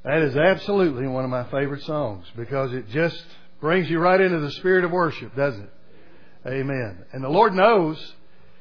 That is absolutely one of my favorite songs because it just brings you right into the spirit of worship, doesn't it? Amen. And the Lord knows,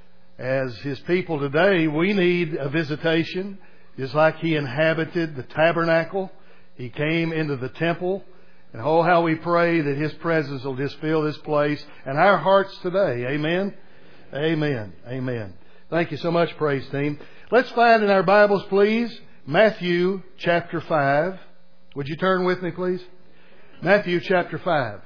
as His people today, we need a visitation. Just like He inhabited the tabernacle, He came into the temple. And oh, how we pray that His presence will just fill this place and our hearts today. Amen? Amen. Amen. Thank you so much, praise team. Let's find in our Bibles, please, Matthew chapter 5. Would you turn with me, please? Matthew chapter 5.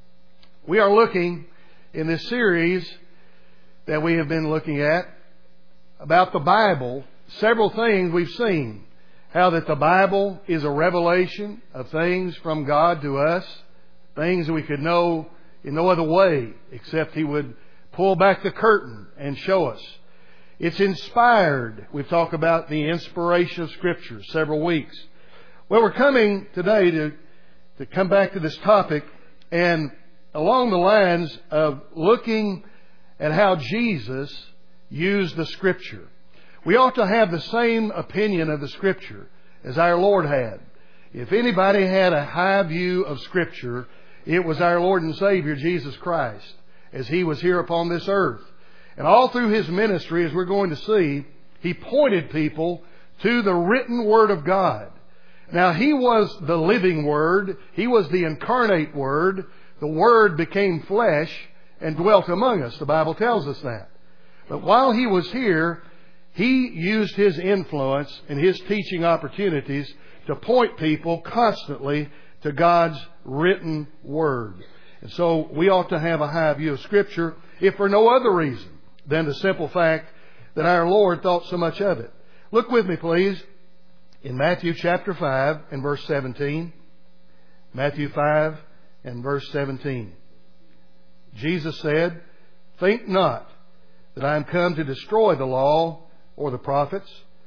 We are looking in this series that we have been looking at about the Bible. Several things we've seen. How that the Bible is a revelation of things from God to us. Things that we could know in no other way except He would pull back the curtain and show us. It's inspired. We've talked about the inspiration of Scripture several weeks. Well, we're coming today to come back to this topic and along the lines of looking at how Jesus used the Scripture. We ought to have the same opinion of the Scripture as our Lord had. If anybody had a high view of Scripture, it was our Lord and Savior, Jesus Christ, as He was here upon this earth. And all through His ministry, as we're going to see, He pointed people to the written Word of God. Now, He was the living Word. He was the incarnate Word. The Word became flesh and dwelt among us. The Bible tells us that. But while He was here, He used His influence and His teaching opportunities to point people constantly to God's written Word. And so we ought to have a high view of Scripture, if for no other reason than the simple fact that our Lord thought so much of it. Look with me, please, in Matthew chapter 5 and verse 17. Matthew 5 and verse 17. Jesus said, "Think not that I am come to destroy the law or the prophets.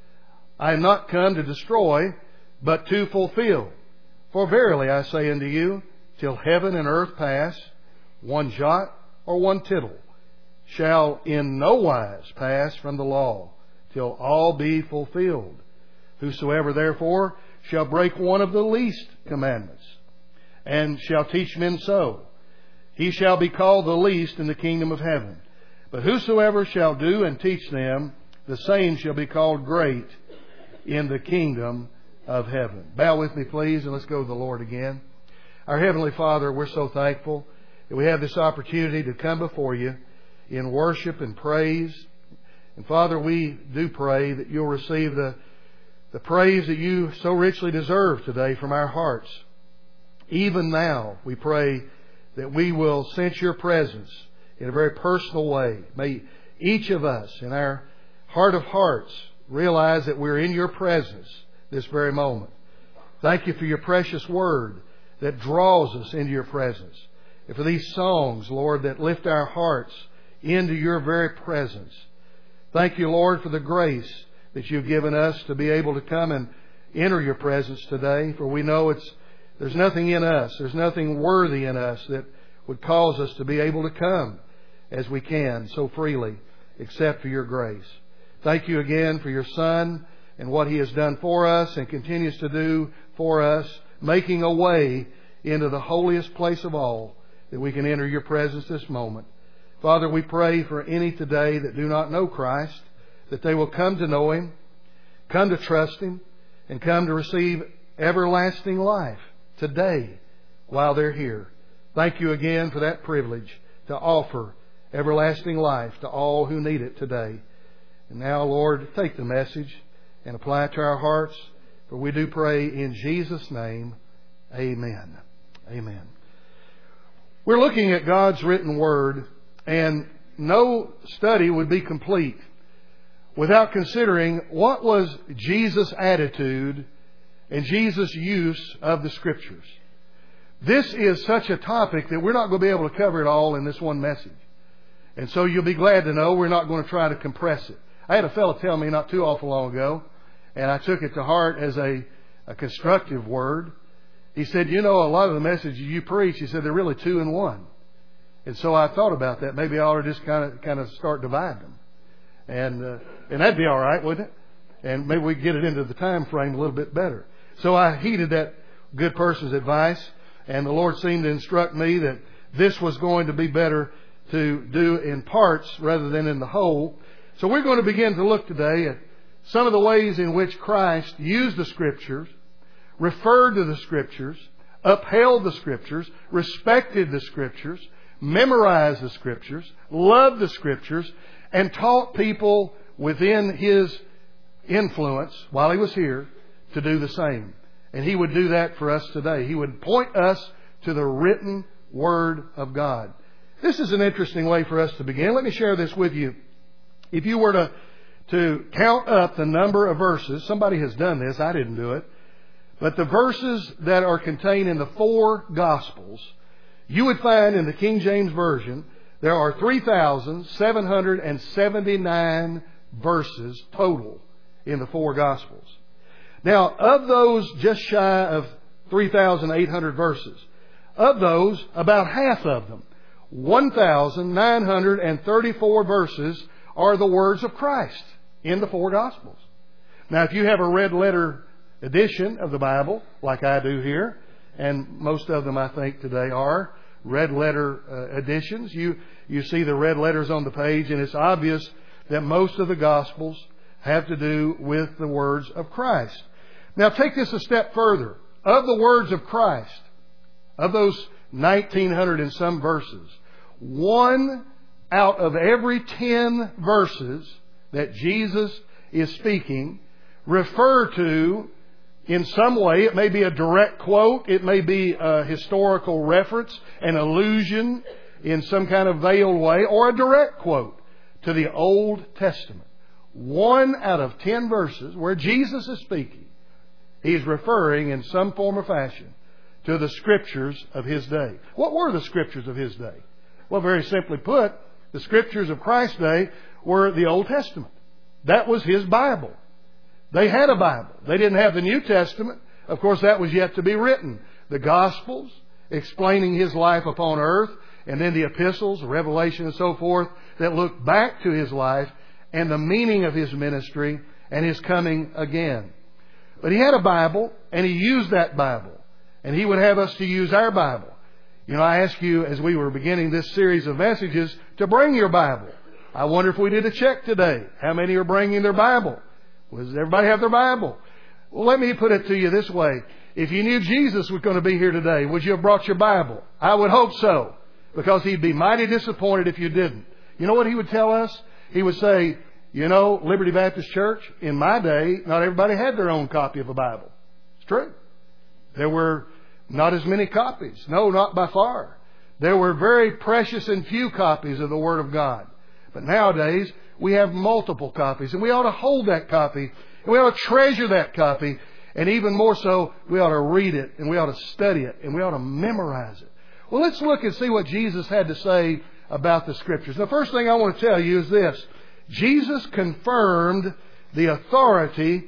I am not come to destroy, but to fulfill. For verily I say unto you, till heaven and earth pass, one jot or one tittle shall in no wise pass from the law, till all be fulfilled. Whosoever therefore shall break one of the least commandments, and shall teach men so, he shall be called the least in the kingdom of heaven. But whosoever shall do and teach them, the same shall be called great in the kingdom of heaven." Bow with me, please, and let's go to the Lord again. Our Heavenly Father, we're so thankful that we have this opportunity to come before You in worship and praise. And Father, we do pray that You'll receive the praise that You so richly deserve today from our hearts. Even now, we pray that we will sense Your presence in a very personal way. May each of us in our heart of hearts realize that we're in Your presence this very moment. Thank You for Your precious Word that draws us into Your presence. And for these songs, Lord, that lift our hearts into Your very presence. Thank You, Lord, for the grace that You've given us to be able to come and enter Your presence today. For we know there's nothing in us, there's nothing worthy in us that would cause us to be able to come as we can so freely, except for Your grace. Thank You again for Your Son and what He has done for us and continues to do for us, making a way into the holiest place of all that we can enter Your presence this moment. Father, we pray for any today that do not know Christ, that they will come to know Him, come to trust Him, and come to receive everlasting life today while they're here. Thank You again for that privilege to offer everlasting life to all who need it today. And now, Lord, take the message and apply it to our hearts. For we do pray in Jesus' name. Amen. Amen. We're looking at God's written Word, and no study would be complete without considering what was Jesus' attitude and Jesus' use of the Scriptures. This is such a topic that we're not going to be able to cover it all in this one message. And so you'll be glad to know we're not going to try to compress it. I had a fellow tell me not too awful long ago, and I took it to heart as a constructive word. He said, "You know, a lot of the messages you preach," he said, "they're really two in one." And so I thought about that. Maybe I ought to just kind of start dividing them. And that'd be all right, wouldn't it? And maybe we could get it into the time frame a little bit better. So I heeded that good person's advice, and the Lord seemed to instruct me that this was going to be better to do in parts rather than in the whole. So we're going to begin to look today at some of the ways in which Christ used the Scriptures, referred to the Scriptures, upheld the Scriptures, respected the Scriptures, memorized the Scriptures, loved the Scriptures, and taught people within His influence while He was here to do the same. And He would do that for us today. He would point us to the written Word of God. This is an interesting way for us to begin. Let me share this with you. If you were to count up the number of verses, somebody has done this, I didn't do it, but the verses that are contained in the 4 Gospels, you would find in the King James Version there are 3,779 verses total in the 4 Gospels. Now, of those just shy of 3,800 verses, of those, about half of them, 1,934 verses, are the words of Christ in the 4 Gospels. Now, if you have a red letter edition of the Bible, like I do here, and most of them I think today are red letter editions, you see the red letters on the page, and it's obvious that most of the Gospels have to do with the words of Christ. Now, take this a step further. Of the words of Christ, of those 1,900 and some verses, 1 out of every 10 verses that Jesus is speaking refer to in some way. It may be a direct quote, it may be a historical reference, an allusion in some kind of veiled way, or a direct quote to the Old Testament. 1 out of 10 verses where Jesus is speaking, He's referring in some form or fashion to the Scriptures of His day. What were the Scriptures of His day? Well, very simply put, the Scriptures of Christ's day were the Old Testament. That was His Bible. They had a Bible. They didn't have the New Testament. Of course, that was yet to be written. The Gospels, explaining His life upon earth, and then the epistles, Revelation and so forth, that look back to His life and the meaning of His ministry and His coming again. But He had a Bible, and He used that Bible. And He would have us to use our Bible. You know, I asked you as we were beginning this series of messages to bring your Bible. I wonder if we did a check today. How many are bringing their Bible? Does everybody have their Bible? Well, let me put it to you this way. If you knew Jesus was going to be here today, would you have brought your Bible? I would hope so, because He'd be mighty disappointed if you didn't. You know what He would tell us? He would say, you know, Liberty Baptist Church, in my day, not everybody had their own copy of a Bible. It's true. There were not as many copies. No, not by far. There were very precious and few copies of the Word of God. But nowadays, we have multiple copies, and we ought to hold that copy, and we ought to treasure that copy, and even more so, we ought to read it, and we ought to study it, and we ought to memorize it. Well, let's look and see what Jesus had to say about the Scriptures. The first thing I want to tell you is this. Jesus confirmed the authority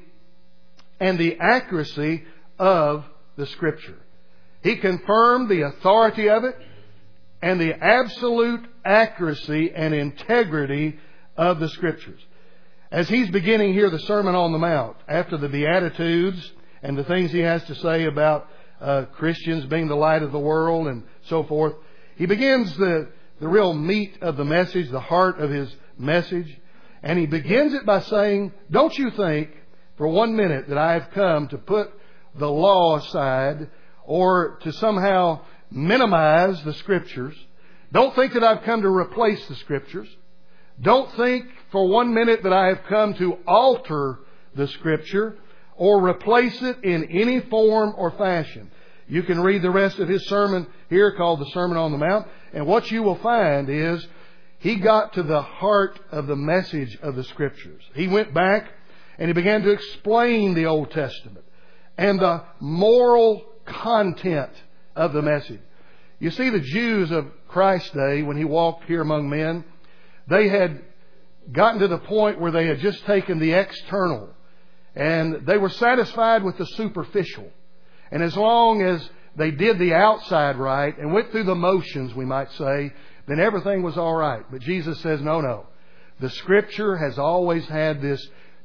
and the accuracy of the Scripture. He confirmed the authority of it and the absolute accuracy and integrity of the Scriptures. As He's beginning here the Sermon on the Mount, after the Beatitudes and the things He has to say about Christians being the light of the world and so forth, He begins the real meat of the message, the heart of His message. And He begins it by saying, don't you think for 1 minute that I have come to put the law aside or to somehow minimize the Scriptures. Don't think that I've come to replace the Scriptures. Don't think for 1 minute that I have come to alter the Scripture or replace it in any form or fashion. You can read the rest of His sermon here called the Sermon on the Mount, and what you will find is He got to the heart of the message of the Scriptures. He went back and He began to explain the Old Testament and the moral content of the message. You see, the Jews of Christ's day, when He walked here among men, they had gotten to the point where they had just taken the external and they were satisfied with the superficial. And as long as they did the outside right and went through the motions, we might say, then everything was all right. But Jesus says, no. The Scripture has always had this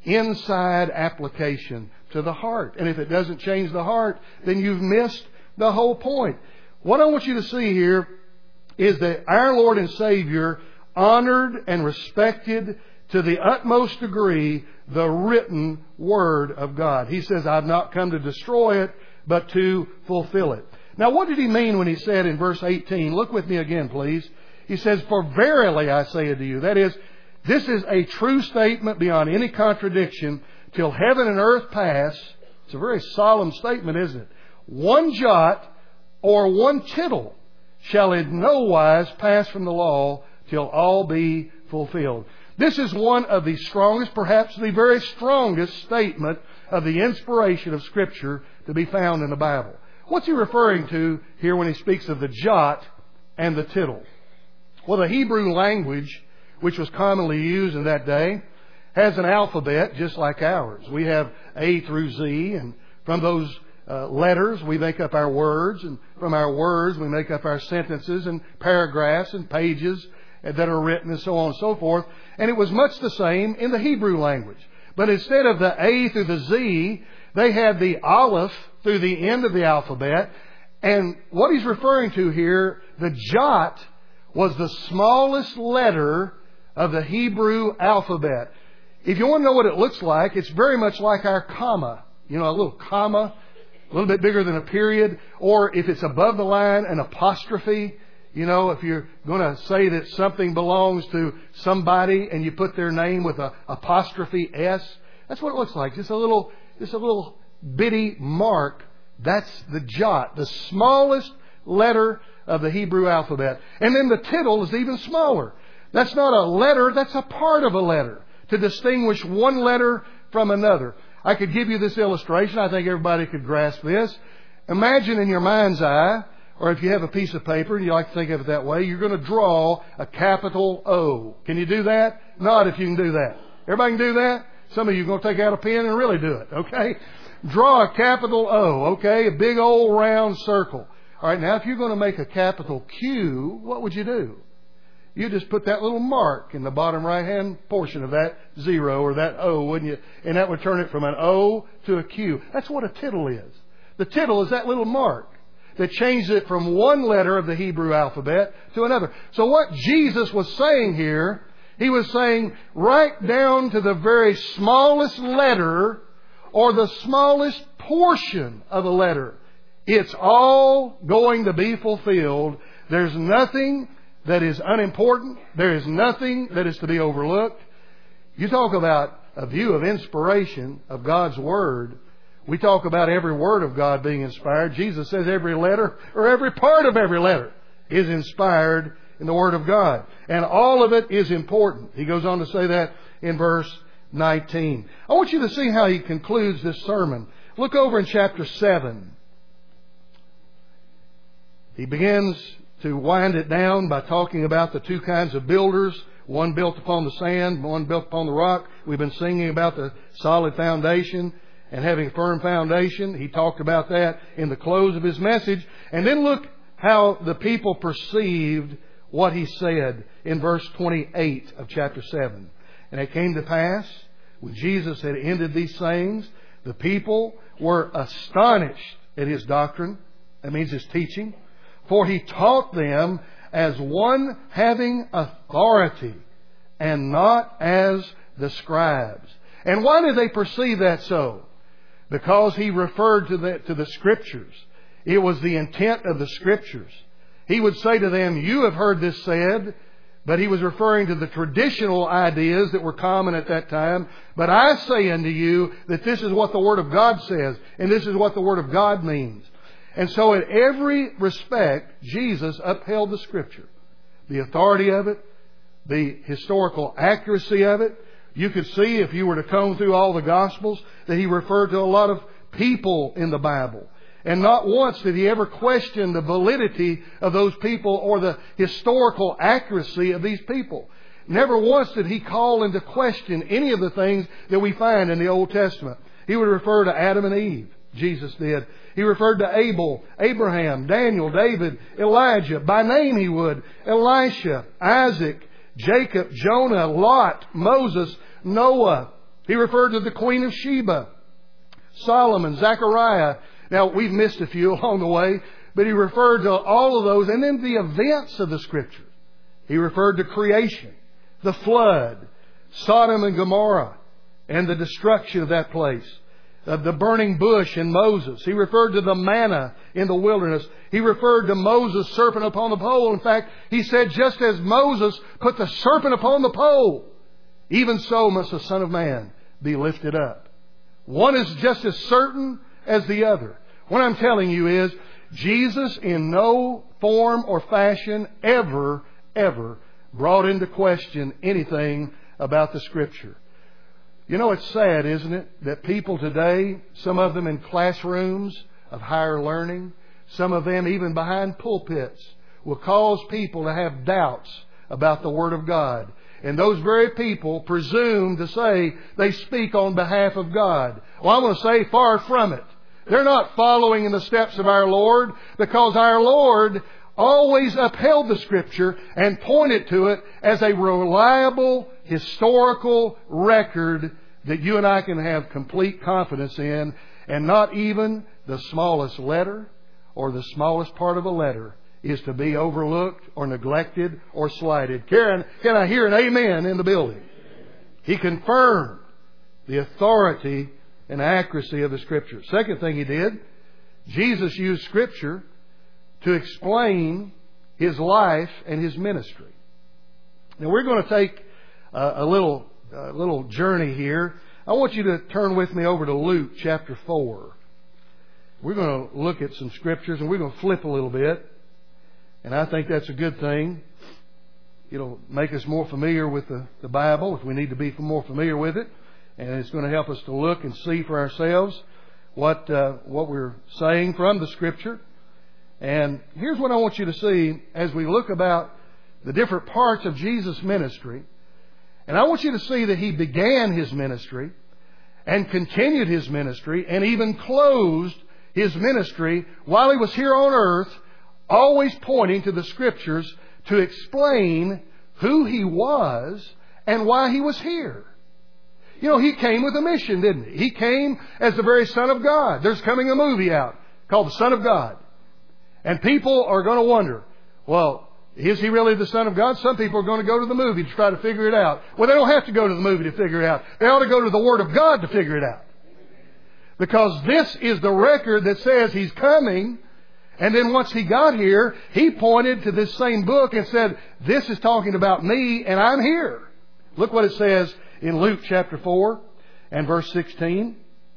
inside application to the heart. And if it doesn't change the heart, then you've missed the whole point. What I want you to see here is that our Lord and Savior honored and respected to the utmost degree the written Word of God. He says, I've not come to destroy it, but to fulfill it. Now, what did He mean when He said in verse 18? Look with me again, please. He says, for verily I say unto you. That is, this is a true statement beyond any contradiction. Till heaven and earth pass. It's a very solemn statement, isn't it? One jot or one tittle shall in no wise pass from the law till all be fulfilled. This is one of the strongest, perhaps the very strongest statement of the inspiration of Scripture to be found in the Bible. What's He referring to here when He speaks of the jot and the tittle? Well, the Hebrew language, which was commonly used in that day, has an alphabet just like ours. We have A through Z, and from those letters we make up our words, and from our words we make up our sentences and paragraphs and pages that are written and so on and so forth. And it was much the same in the Hebrew language. But instead of the A through the Z, they had the Aleph through the end of the alphabet. And what he's referring to here, the jot, was the smallest letter of the Hebrew alphabet. If you want to know what it looks like, it's very much like our comma. You know, a little comma, a little bit bigger than a period. Or if it's above the line, an apostrophe. You know, if you're going to say that something belongs to somebody and you put their name with a apostrophe S, that's what it looks like. Just a little bitty mark. That's the jot, the smallest letter of the Hebrew alphabet. And then the tittle is even smaller. That's not a letter, that's a part of a letter, to distinguish one letter from another. I could give you this illustration. I think everybody could grasp this. Imagine in your mind's eye, or if you have a piece of paper and you like to think of it that way, you're going to draw a capital O. Can you do that? Not if you can do that. Everybody can do that? Some of you are going to take out a pen and really do it, okay? Draw a capital O, okay? A big old round circle. All right, now if you're going to make a capital Q, what would you do? You just put that little mark in the bottom right-hand portion of that zero or that O, wouldn't you? And that would turn it from an O to a Q. That's what a tittle is. The tittle is that little mark that changes it from one letter of the Hebrew alphabet to another. So what Jesus was saying here, He was saying right down to the very smallest letter or the smallest portion of a letter, it's all going to be fulfilled. There's nothing that is unimportant. There is nothing that is to be overlooked. You talk about a view of inspiration of God's Word. We talk about every word of God being inspired. Jesus says every letter or every part of every letter is inspired in the Word of God. And all of it is important. He goes on to say that in verse 19. I want you to see how he concludes this sermon. Look over in chapter 7. He begins to wind it down by talking about the two kinds of builders. One built upon the sand, one built upon the rock. We've been singing about the solid foundation and having a firm foundation. He talked about that in the close of his message. And then look how the people perceived what he said in verse 28 of chapter 7. And it came to pass, when Jesus had ended these sayings, the people were astonished at his doctrine. That means his teaching. For he taught them as one having authority and not as the scribes. And why did they perceive that so? Because he referred to the Scriptures. It was the intent of the Scriptures. He would say to them, you have heard this said, but he was referring to the traditional ideas that were common at that time. But I say unto you that this is what the Word of God says, and this is what the Word of God means. And so in every respect, Jesus upheld the Scripture. The authority of it, the historical accuracy of it. You could see, if you were to comb through all the Gospels, that he referred to a lot of people in the Bible. And not once did he ever question the validity of those people or the historical accuracy of these people. Never once did he call into question any of the things that we find in the Old Testament. He would refer to Adam and Eve. Jesus did. He referred to Abel, Abraham, Daniel, David, Elijah. By name he would. Elisha, Isaac, Jacob, Jonah, Lot, Moses, Noah, He referred to the Queen of Sheba, Solomon, Zechariah. Now, we've missed a few along the way, but he referred to all of those. And then the events of the Scripture. He referred to creation, the flood, Sodom and Gomorrah, and the destruction of that place. The burning bush in Moses. He referred to the manna in the wilderness. He referred to Moses' serpent upon the pole. In fact, he said, just as Moses put the serpent upon the pole, even so must the Son of Man be lifted up. One is just as certain as the other. What I'm telling you is, Jesus in no form or fashion ever brought into question anything about the Scripture. You know, it's sad, isn't it, that people today, some of them in classrooms of higher learning, some of them even behind pulpits, will cause people to have doubts about the Word of God. And those very people presume to say they speak on behalf of God. Well, I'm going to say far from it. They're not following in the steps of our Lord, because our Lord always upheld the Scripture and pointed to it as a reliable historical record that you and I can have complete confidence in, and not even the smallest letter or the smallest part of a letter is to be overlooked or neglected or slighted. Karen, can I hear an amen in the building? He confirmed the authority and accuracy of the Scripture. Second thing He did, Jesus used Scripture to explain His life and His ministry. Now we're going to take a little journey here. I want you to turn with me over to Luke chapter 4. We're going to look at some Scriptures, and we're going to flip a little bit. And I think that's a good thing. It'll make us more familiar with the Bible if we need to be more familiar with it. And it's going to help us to look and see for ourselves what we're saying from the Scripture. And here's what I want you to see as we look about the different parts of Jesus' ministry. And I want you to see that He began His ministry and continued His ministry and even closed His ministry while He was here on earth, always pointing to the Scriptures to explain who He was and why He was here. You know, He came with a mission, didn't He? He came as the very Son of God. There's coming a movie out called The Son of God. And people are going to wonder, well, is He really the Son of God? Some people are going to go to the movie to try to figure it out. Well, they don't have to go to the movie to figure it out. They ought to go to the Word of God to figure it out. Because this is the record that says He's coming. And then once He got here, He pointed to this same book and said, this is talking about me and I'm here. Look what it says in Luke chapter 4 and verse 16.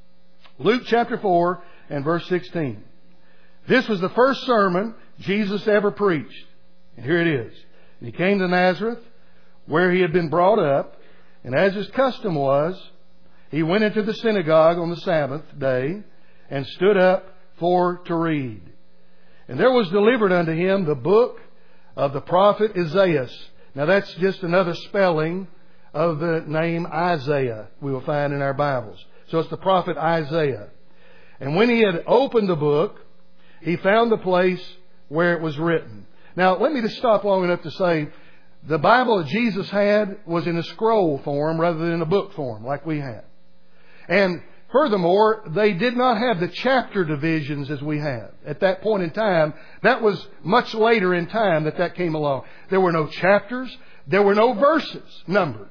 Luke chapter 4 and verse 16. This was the first sermon Jesus ever preached. And here it is. He came to Nazareth, where He had been brought up, and as His custom was, He went into the synagogue on the Sabbath day and stood up to read. And there was delivered unto Him the book of the prophet Isaiah. Now that's just another spelling of the name Isaiah we will find in our Bibles. So it's the prophet Isaiah. And when he had opened the book, he found the place where it was written. Now let me just stop long enough to say the Bible that Jesus had was in a scroll form rather than a book form like we had. And furthermore, they did not have the chapter divisions as we have. At that point in time, that was much later in time that came along. There were no chapters. There were no verses numbered.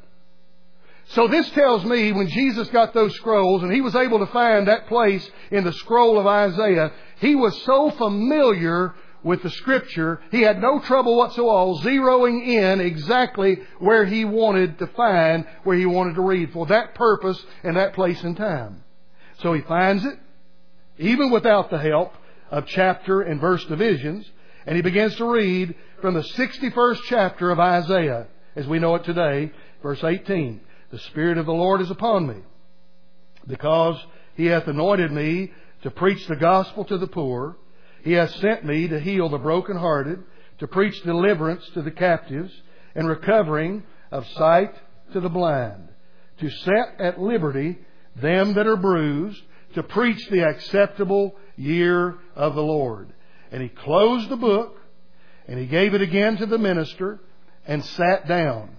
So this tells me when Jesus got those scrolls and He was able to find that place in the scroll of Isaiah, He was so familiar with the Scripture, He had no trouble whatsoever zeroing in exactly where He wanted to find, where He wanted to read for that purpose and that place and time. So He finds it, even without the help of chapter and verse divisions, and He begins to read from the 61st chapter of Isaiah, as we know it today, verse 18. The Spirit of the Lord is upon me, because He hath anointed me to preach the gospel to the poor. He hath sent me to heal the brokenhearted, to preach deliverance to the captives, and recovering of sight to the blind, to set at liberty them that are bruised, to preach the acceptable year of the Lord. And He closed the book, and He gave it again to the minister, and sat down.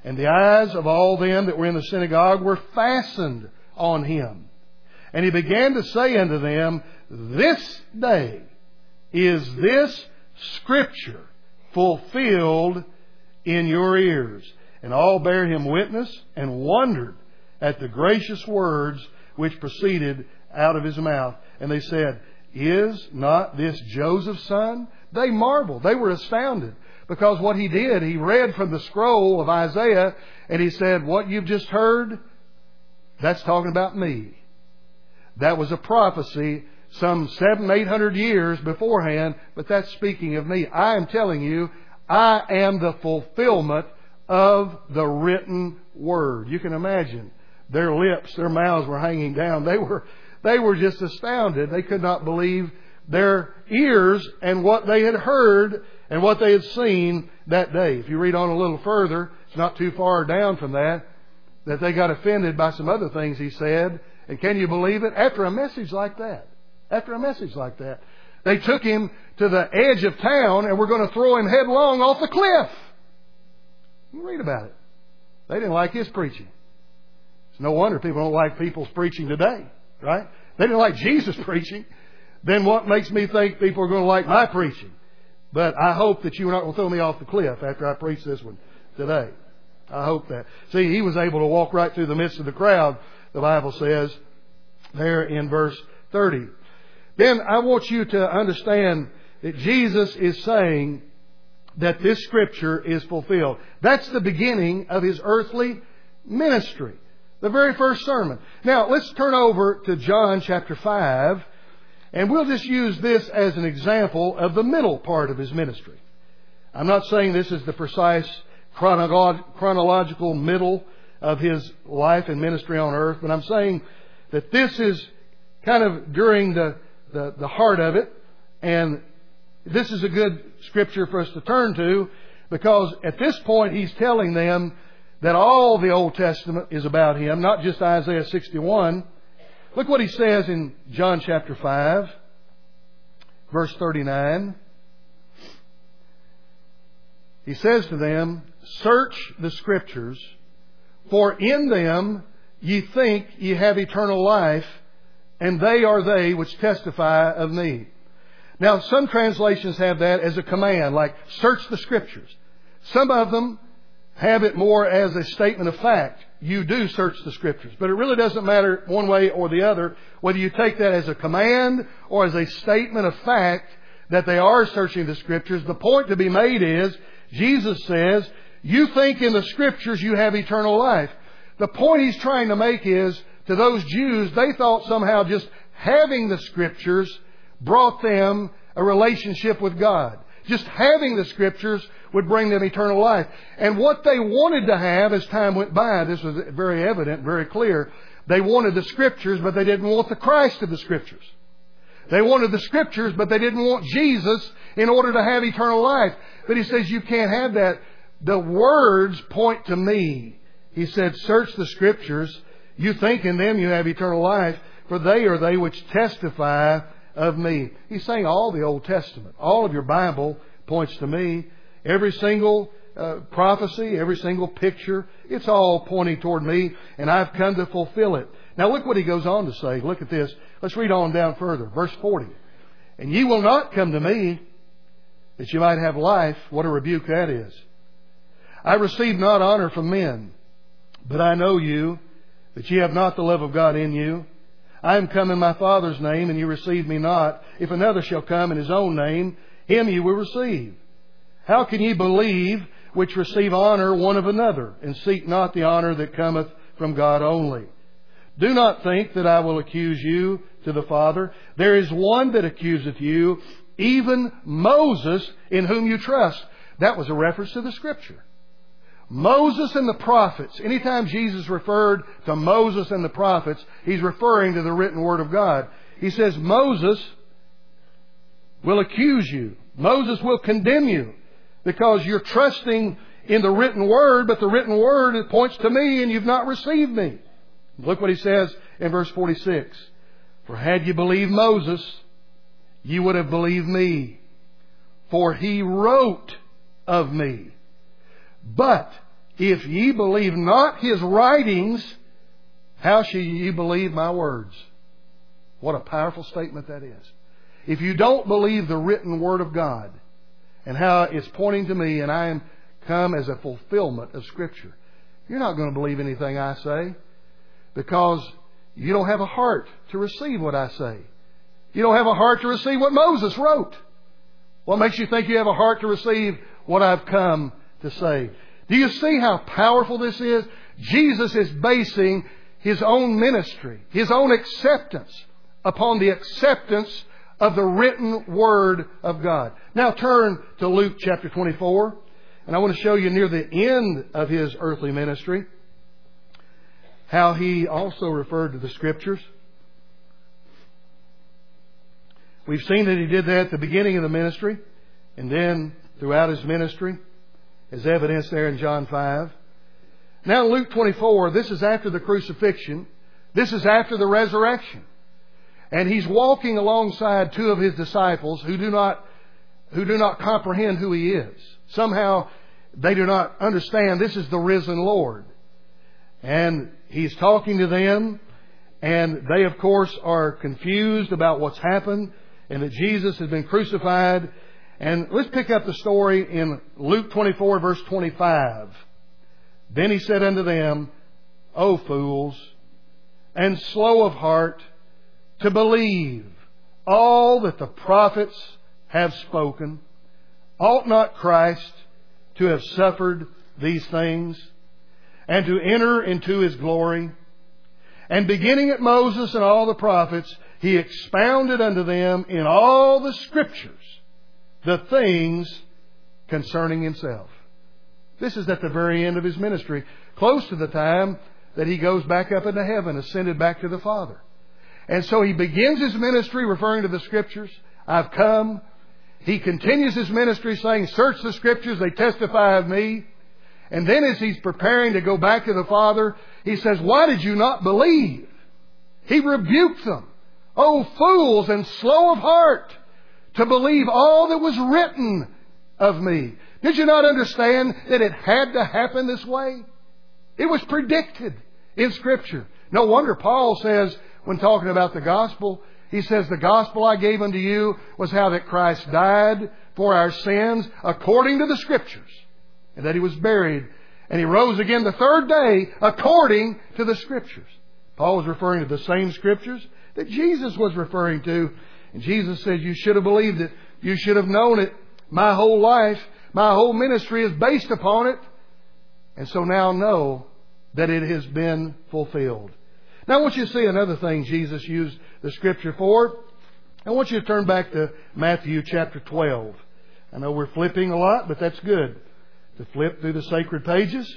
And the eyes of all them that were in the synagogue were fastened on him. And he began to say unto them, This day is this Scripture fulfilled in your ears. And all bare him witness, and wondered at the gracious words which proceeded out of his mouth. And they said, Is not this Joseph's son? They marveled. They were astounded. Because what he did, he read from the scroll of Isaiah, and he said, What you've just heard, that's talking about me. That was a prophecy some 700-800 years beforehand, but that's speaking of me. I am telling you, I am the fulfillment of the written word. You can imagine their lips, their mouths were hanging down. They were just astounded. They could not believe their ears and what they had heard and what they had seen that day. If you read on a little further, it's not too far down from that they got offended by some other things he said. And can you believe it? After a message like that, they took him to the edge of town and were going to throw him headlong off the cliff. You read about it. They didn't like his preaching. It's no wonder people don't like people's preaching today, right? They didn't like Jesus' preaching. Then what makes me think people are going to like my preaching? But I hope that you're not going to throw me off the cliff after I preach this one today. I hope that. See, he was able to walk right through the midst of the crowd, the Bible says, there in verse 30. Then I want you to understand that Jesus is saying that this Scripture is fulfilled. That's the beginning of His earthly ministry. The very first sermon. Now, let's turn over to John chapter 5. And we'll just use this as an example of the middle part of His ministry. I'm not saying this is the precise chronological middle of His life and ministry on earth, but I'm saying that this is kind of during the heart of it. And this is a good Scripture for us to turn to, because at this point He's telling them that all the Old Testament is about Him, not just Isaiah 61. Look what He says in John chapter 5, verse 39. He says to them, Search the Scriptures, for in them ye think ye have eternal life, and they are they which testify of me. Now, some translations have that as a command, like search the Scriptures. Some of them have it more as a statement of fact. You do search the Scriptures. But it really doesn't matter one way or the other, whether you take that as a command or as a statement of fact that they are searching the Scriptures. The point to be made is, Jesus says, you think in the Scriptures you have eternal life. The point He's trying to make is, to those Jews, they thought somehow just having the Scriptures brought them a relationship with God. Just having the Scriptures would bring them eternal life. And what they wanted to have as time went by, this was very evident, very clear, they wanted the Scriptures, but they didn't want the Christ of the Scriptures. They wanted the Scriptures, but they didn't want Jesus in order to have eternal life. But He says, you can't have that. The words point to me. He said, search the Scriptures. You think in them you have eternal life, for they are they which testify of me. He's saying all the Old Testament, all of your Bible points to me. Every single prophecy, every single picture, it's all pointing toward me, and I've come to fulfill it. Now look what He goes on to say. Look at this. Let's read on down further. Verse 40. And ye will not come to me that you might have life. What a rebuke that is. I receive not honor from men, but I know you, that ye have not the love of God in you. I am come in my Father's name, and you receive me not. If another shall come in his own name, him ye will receive. How can ye believe which receive honor one of another, and seek not the honor that cometh from God only? Do not think that I will accuse you to the Father. There is one that accuseth you, even Moses, in whom you trust. That was a reference to the Scripture. Moses and the prophets. Anytime Jesus referred to Moses and the prophets, He's referring to the written Word of God. He says, Moses will accuse you. Moses will condemn you because you're trusting in the written Word, but the written Word, it points to me and you've not received me. Look what He says in verse 46. For had you believed Moses, you would have believed me, for he wrote of me. But If ye believe not His writings, how shall ye believe my words? What a powerful statement that is. If you don't believe the written Word of God and how it's pointing to me and I am come as a fulfillment of Scripture, you're not going to believe anything I say because you don't have a heart to receive what I say. You don't have a heart to receive what Moses wrote. What makes you think you have a heart to receive what I've come to say? Do you see how powerful this is? Jesus is basing His own ministry, His own acceptance upon the acceptance of the written Word of God. Now turn to Luke chapter 24. And I want to show you near the end of His earthly ministry how He also referred to the Scriptures. We've seen that He did that at the beginning of the ministry and then throughout His ministry, as evidenced there in John 5. Now in Luke 24, this is after the crucifixion. This is after the resurrection. And He's walking alongside two of His disciples who do not comprehend who He is. Somehow they do not understand this is the risen Lord. And He's talking to them, and they of course are confused about what's happened and that Jesus has been crucified. And let's pick up the story in Luke 24 verse 25. Then He said unto them, O fools, and slow of heart to believe all that the prophets have spoken. Ought not Christ to have suffered these things and to enter into His glory? And beginning at Moses and all the prophets, He expounded unto them in all the Scriptures the things concerning Himself. This is at the very end of His ministry, close to the time that He goes back up into heaven, ascended back to the Father. And so He begins His ministry referring to the Scriptures. I've come. He continues His ministry saying, search the Scriptures, they testify of me. And then as He's preparing to go back to the Father, He says, why did you not believe? He rebuked them. O fools and slow of heart to believe all that was written of me. Did you not understand that it had to happen this way? It was predicted in Scripture. No wonder Paul says, when talking about the gospel, he says, the gospel I gave unto you was how that Christ died for our sins according to the Scriptures, and that He was buried, and He rose again the third day according to the Scriptures. Paul was referring to the same Scriptures that Jesus was referring to. And Jesus said, you should have believed it. You should have known it. My whole life, my whole ministry is based upon it. And so now know that it has been fulfilled. Now I want you to see another thing Jesus used the Scripture for. I want you to turn back to Matthew chapter 12. I know we're flipping a lot, but that's good to flip through the sacred pages.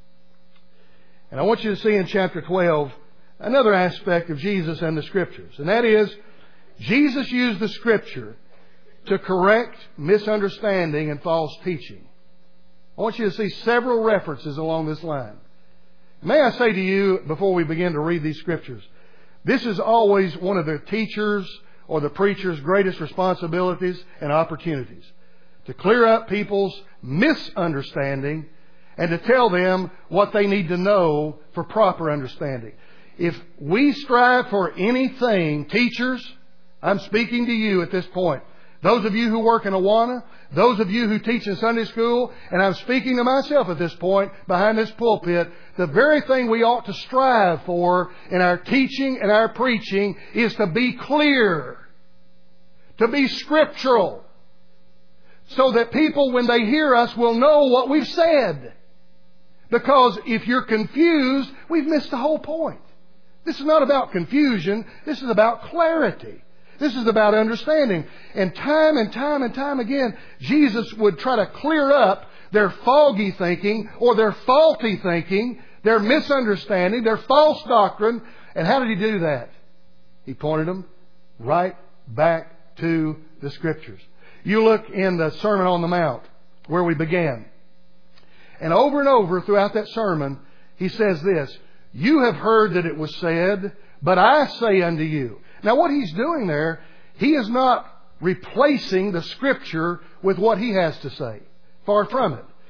And I want you to see in chapter 12 another aspect of Jesus and the Scriptures. And that is, Jesus used the Scripture to correct misunderstanding and false teaching. I want you to see several references along this line. May I say to you, before we begin to read these Scriptures, this is always one of the teachers' or the preacher's greatest responsibilities and opportunities. To clear up people's misunderstanding and to tell them what they need to know for proper understanding. If we strive for anything, teachers, I'm speaking to you at this point. Those of you who work in Awana, those of you who teach in Sunday school, and I'm speaking to myself at this point behind this pulpit, the very thing we ought to strive for in our teaching and our preaching is to be clear, to be scriptural, so that people, when they hear us, will know what we've said. Because if you're confused, we've missed the whole point. This is not about confusion. This is about clarity. This is about understanding. And time again, Jesus would try to clear up their foggy thinking or their faulty thinking, their misunderstanding, their false doctrine. And how did He do that? He pointed them right back to the Scriptures. You look in the Sermon on the Mount, where we began. And over throughout that sermon, He says this, you have heard that it was said, but I say unto you. Now what He's doing there, He is not replacing the Scripture with what He has to say. Far from it.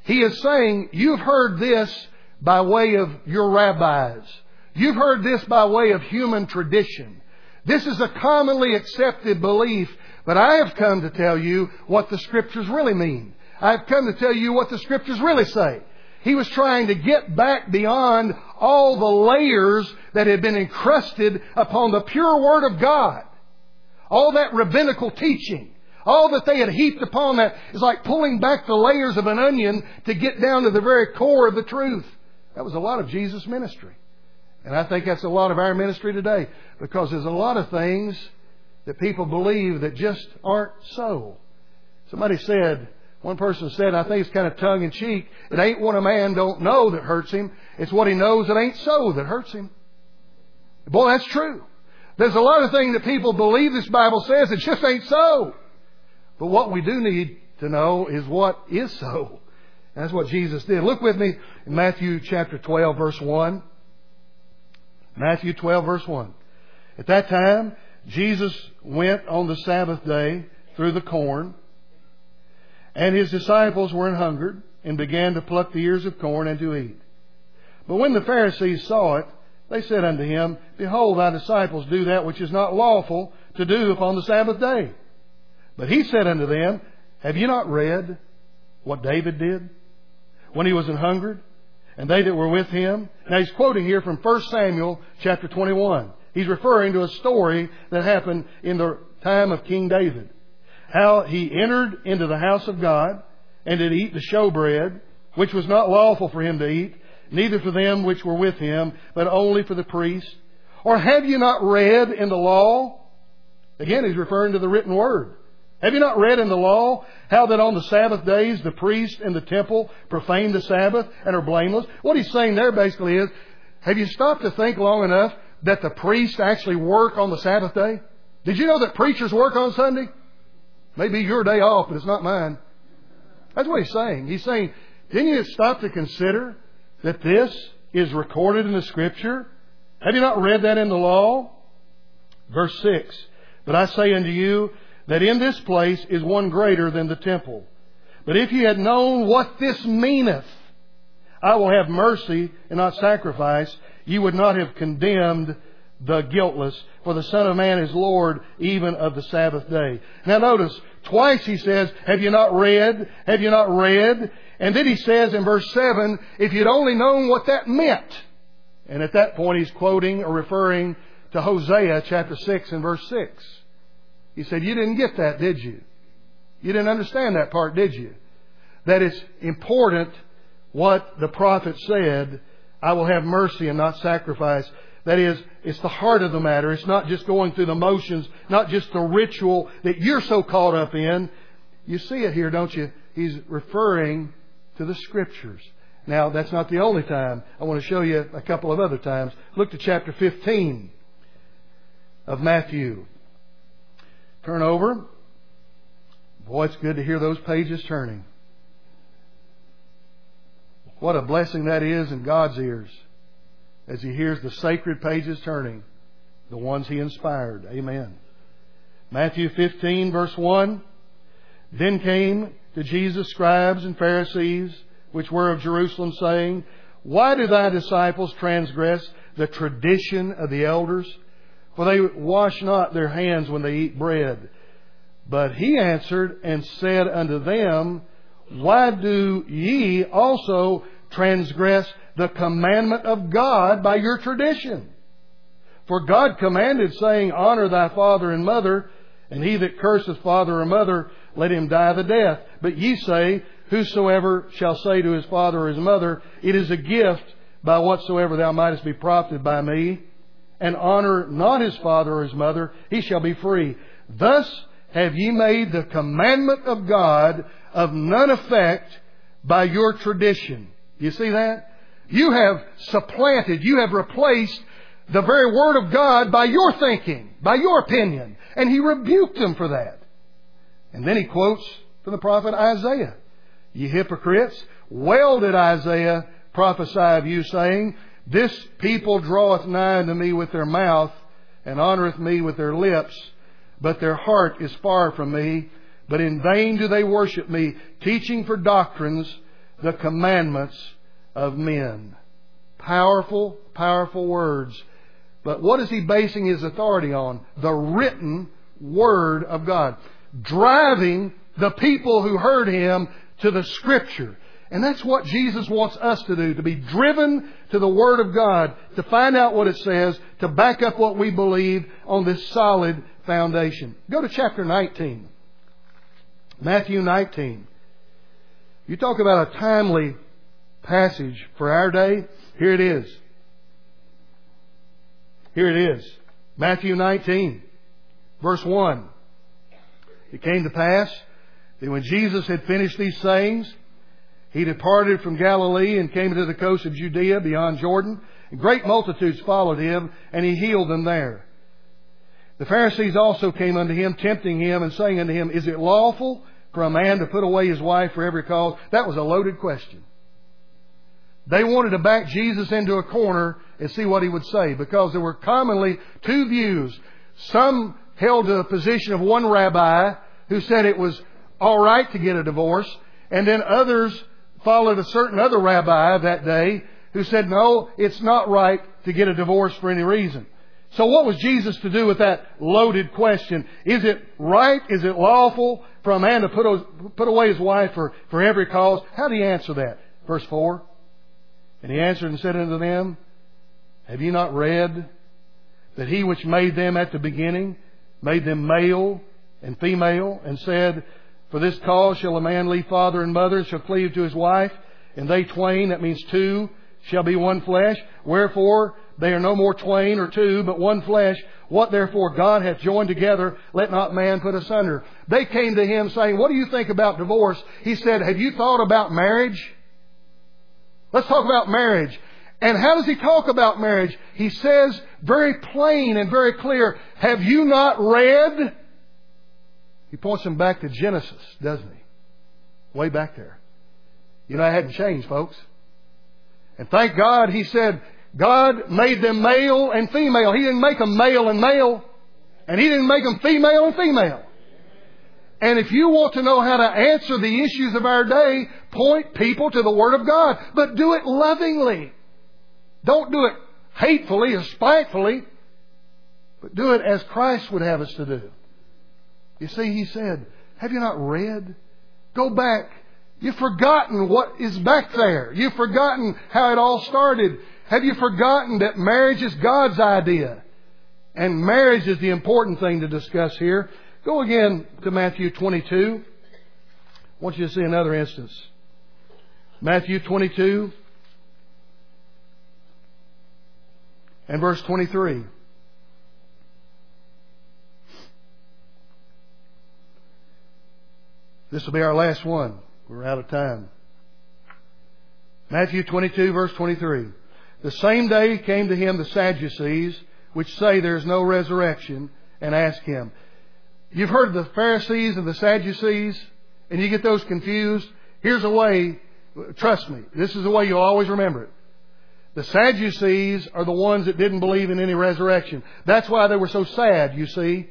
He is saying, you've heard this by way of your rabbis. You've heard this by way of human tradition. This is a commonly accepted belief, but I have come to tell you what the Scriptures really mean. I've come to tell you what the Scriptures really say. He was trying to get back beyond all the layers that had been encrusted upon the pure Word of God. All that rabbinical teaching, all that they had heaped upon that, is like pulling back the layers of an onion to get down to the very core of the truth. That was a lot of Jesus' ministry. And I think that's a lot of our ministry today, because there's a lot of things that people believe that just aren't so. Somebody said, one person said, I think it's kind of tongue-in-cheek, it ain't what a man don't know that hurts him, it's what he knows that ain't so that hurts him. Boy, that's true. There's a lot of things that people believe this Bible says, it just ain't so. But what we do need to know is what is so. And that's what Jesus did. Look with me in Matthew chapter 12, verse 1. Matthew 12, verse 1. At that time, Jesus went on the Sabbath day through the corn, and His disciples were an hungered, and began to pluck the ears of corn and to eat. But when the Pharisees saw it, they said unto Him, Behold, thy disciples do that which is not lawful to do upon the Sabbath day. But He said unto them, Have ye not read what David did when he was an hungered, and they that were with him? Now he's quoting here from 1 Samuel chapter 21. He's referring to a story that happened in the time of King David. How he entered into the house of God, and did eat the showbread, which was not lawful for him to eat, neither for them which were with him, but only for the priests. Or have you not read in the law? Again, he's referring to the written word. Have you not read in the law how that on the Sabbath days the priest in the temple profane the Sabbath and are blameless? What he's saying there basically is, have you stopped to think long enough that the priests actually work on the Sabbath day? Did you know that preachers work on Sunday? Maybe your day off, but it's not mine. That's what he's saying. He's saying, didn't you stop to consider that this is recorded in the Scripture? Have you not read that in the law? Verse 6. But I say unto you that in this place is one greater than the temple. But if ye had known what this meaneth, I will have mercy and not sacrifice, ye would not have condemned the guiltless, for the Son of Man is Lord even of the Sabbath day. Now notice, twice he says, have you not read? Have you not read? And then he says in verse 7, if you'd only known what that meant. And at that point he's quoting or referring to Hosea chapter 6 and verse 6. He said, you didn't get that, did you? You didn't understand that part, did you? That it's important what the prophet said, I will have mercy and not sacrifice. That is, it's the heart of the matter. It's not just going through the motions, not just the ritual that you're so caught up in. You see it here, don't you? He's referring to the Scriptures. Now, that's not the only time. I want to show you a couple of other times. Look to chapter 15 of Matthew. Turn over. Boy, it's good to hear those pages turning. What a blessing that is in God's ears as He hears the sacred pages turning, the ones He inspired. Amen. Matthew 15, verse 1. Then came to Jesus scribes and Pharisees, which were of Jerusalem, saying, Why do thy disciples transgress the tradition of the elders? For they wash not their hands when they eat bread. But He answered and said unto them, Why do ye also transgress the commandment of God by your tradition? For God commanded, saying, Honor thy father and mother, and he that curseth father or mother, let him die the death. But ye say, Whosoever shall say to his father or his mother, It is a gift by whatsoever thou mightest be profited by me, and honor not his father or his mother, he shall be free. Thus have ye made the commandment of God of none effect by your tradition. You see that? You have supplanted, you have replaced the very Word of God by your thinking, by your opinion. And He rebuked them for that. And then He quotes from the prophet Isaiah. Ye hypocrites, well did Isaiah prophesy of you, saying, This people draweth nigh unto me with their mouth, and honoureth me with their lips, but their heart is far from me. But in vain do they worship me, teaching for doctrines the commandments of men. Powerful, powerful words. But what is He basing His authority on? The written Word of God. Driving the people who heard Him to the Scripture. And that's what Jesus wants us to do, to be driven to the Word of God, to find out what it says, to back up what we believe on this solid foundation. Go to chapter 19. Matthew 19. You talk about a timely passage for our day. Here it is. Here it is. Matthew 19, verse 1. It came to pass that when Jesus had finished these sayings, He departed from Galilee and came to the coast of Judea beyond Jordan. And great multitudes followed Him, and He healed them there. The Pharisees also came unto Him, tempting Him, and saying unto Him, Is it lawful for a man to put away his wife for every cause? That was a loaded question. They wanted to back Jesus into a corner and see what He would say, because there were commonly two views. Some held to the position of one rabbi who said it was all right to get a divorce, and then others followed a certain other rabbi that day who said, no, it's not right to get a divorce for any reason. So what was Jesus to do with that loaded question? Is it right? Is it lawful for a man to put away his wife for every cause? How did He answer that? Verse 4. And He answered and said unto them, Have ye not read that He which made them at the beginning made them male and female, and said, For this cause shall a man leave father and mother, and shall cleave to his wife, and they twain, that means two, shall be one flesh. Wherefore they are no more twain or two, but one flesh. What therefore God hath joined together, let not man put asunder. They came to Him saying, What do you think about divorce? He said, Have you thought about marriage? Let's talk about marriage. And how does He talk about marriage? He says very plain and very clear, Have you not read? He points them back to Genesis, doesn't He? Way back there. You know, I hadn't changed, folks. And thank God He said, God made them male and female. He didn't make them male and male. And He didn't make them female and female. And if you want to know how to answer the issues of our day, point people to the Word of God. But do it lovingly. Don't do it hatefully or spitefully. But do it as Christ would have us to do. You see, He said, Have you not read? Go back. You've forgotten what is back there. You've forgotten how it all started. Have you forgotten that marriage is God's idea? And marriage is the important thing to discuss here. Go again to Matthew 22. I want you to see another instance. Matthew 22 and verse 23. This will be our last one. We're out of time. Matthew 22, verse 23. The same day came to Him the Sadducees, which say there is no resurrection, and asked Him. You've heard of the Pharisees and the Sadducees, and you get those confused. Here's a way, trust me, this is the way you'll always remember it. The Sadducees are the ones that didn't believe in any resurrection. That's why they were so sad, you see.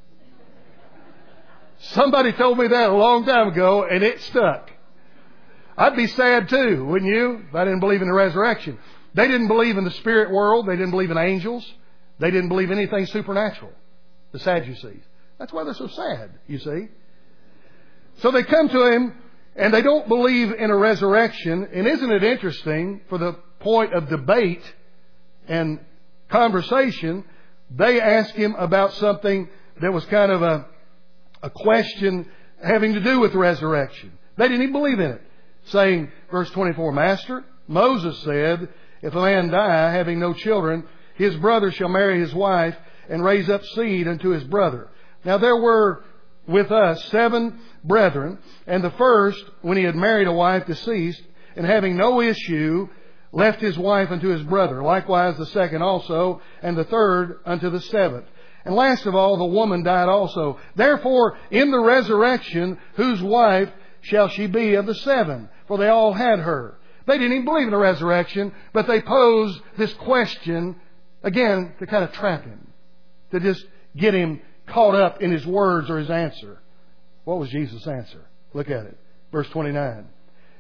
Somebody told me that a long time ago, and it stuck. I'd be sad too, wouldn't you, if I didn't believe in the resurrection. They didn't believe in the spirit world. They didn't believe in angels. They didn't believe anything supernatural. The Sadducees. That's why they're so sad, you see. So they come to Him, and they don't believe in a resurrection. And isn't it interesting, for the point of debate and conversation, they ask Him about something that was kind of a question having to do with resurrection. They didn't even believe in it. Saying, verse 24, Master, Moses said, If a man die, having no children, his brother shall marry his wife, and raise up seed unto his brother. Now there were with us 7 brethren, and the first, when he had married a wife, deceased, and having no issue, left his wife unto his brother. Likewise the second also, and the third unto the 7th. And last of all, the woman died also. Therefore, in the resurrection, whose wife shall she be of the 7? For they all had her. They didn't even believe in the resurrection, but they posed this question, again, to kind of trap Him. To just get Him caught up in His words or His answer. What was Jesus' answer? Look at it. Verse 29.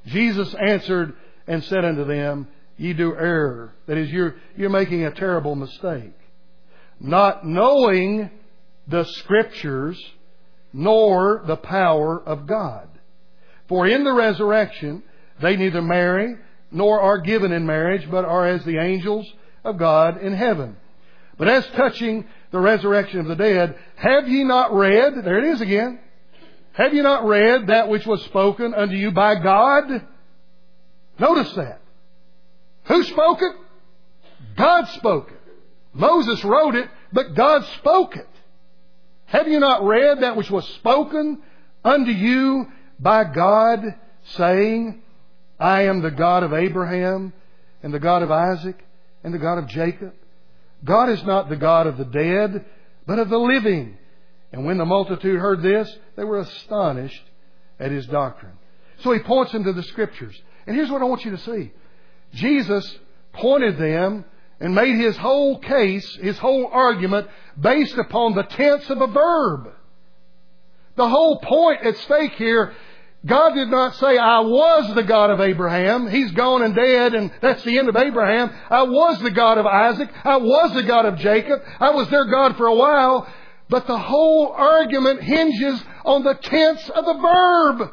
Jesus answered and said unto them, Ye do err. That is, you're making a terrible mistake. Not knowing the Scriptures, nor the power of God. For in the resurrection they neither marry, nor are given in marriage, but are as the angels of God in heaven. But as touching the resurrection of the dead, have ye not read, there it is again, have ye not read that which was spoken unto you by God? Notice that. Who spoke it? God spoke it. Moses wrote it, but God spoke it. Have you not read that which was spoken unto you by God, saying, I am the God of Abraham, and the God of Isaac, and the God of Jacob? God is not the God of the dead, but of the living. And when the multitude heard this, they were astonished at His doctrine. So He points them to the Scriptures. And here's what I want you to see. Jesus pointed them and made His whole case, His whole argument, based upon the tense of a verb. The whole point at stake here, God did not say, I was the God of Abraham. He's gone and dead, and that's the end of Abraham. I was the God of Isaac. I was the God of Jacob. I was their God for a while. But the whole argument hinges on the tense of the verb.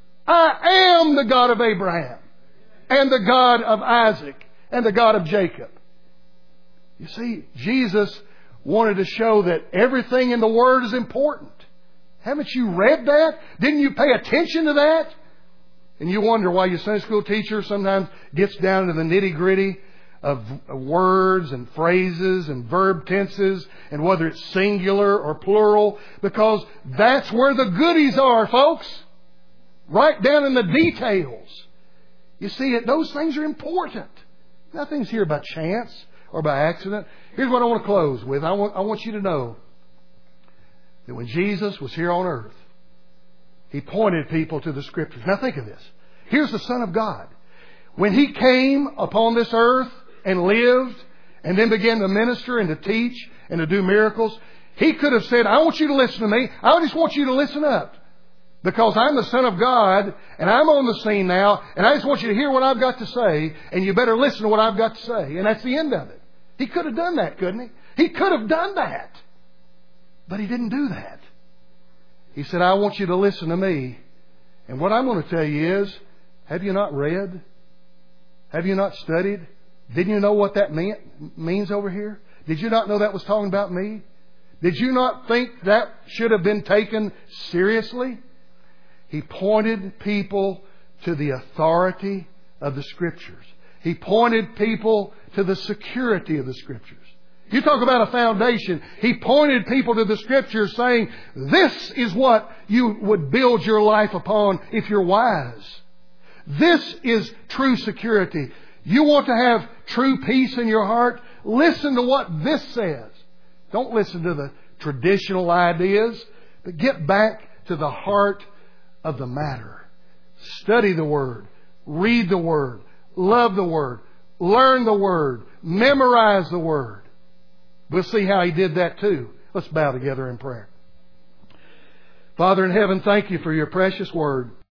I am the God of Abraham, and the God of Isaac, and the God of Jacob. You see, Jesus wanted to show that everything in the Word is important. Haven't you read that? Didn't you pay attention to that? And you wonder why your Sunday school teacher sometimes gets down to the nitty-gritty of words and phrases and verb tenses and whether it's singular or plural, because that's where the goodies are, folks. Right down in the details. You see, those things are important. Nothing's here by chance or by accident. Here's what I want to close with. I want you to know that when Jesus was here on earth, He pointed people to the Scriptures. Now think of this. Here's the Son of God. When He came upon this earth and lived and then began to minister and to teach and to do miracles, He could have said, I want you to listen to me. I just want you to listen up. Because I'm the Son of God and I'm on the scene now, and I just want you to hear what I've got to say, and you better listen to what I've got to say. And that's the end of it. He could have done that, couldn't He? He could have done that. But He didn't do that. He said, I want you to listen to me. And what I'm going to tell you is, have you not read? Have you not studied? Didn't you know what that means over here? Did you not know that was talking about me? Did you not think that should have been taken seriously? He pointed people to the authority of the Scriptures. He pointed people to the security of the Scriptures. You talk about a foundation. He pointed people to the Scriptures saying, this is what you would build your life upon if you're wise. This is true security. You want to have true peace in your heart? Listen to what this says. Don't listen to the traditional ideas, but get back to the heart of the matter. Study the Word. Read the Word. Love the Word. Learn the Word. Memorize the Word. We'll see how He did that too. Let's bow together in prayer. Father in heaven, thank You for Your precious Word.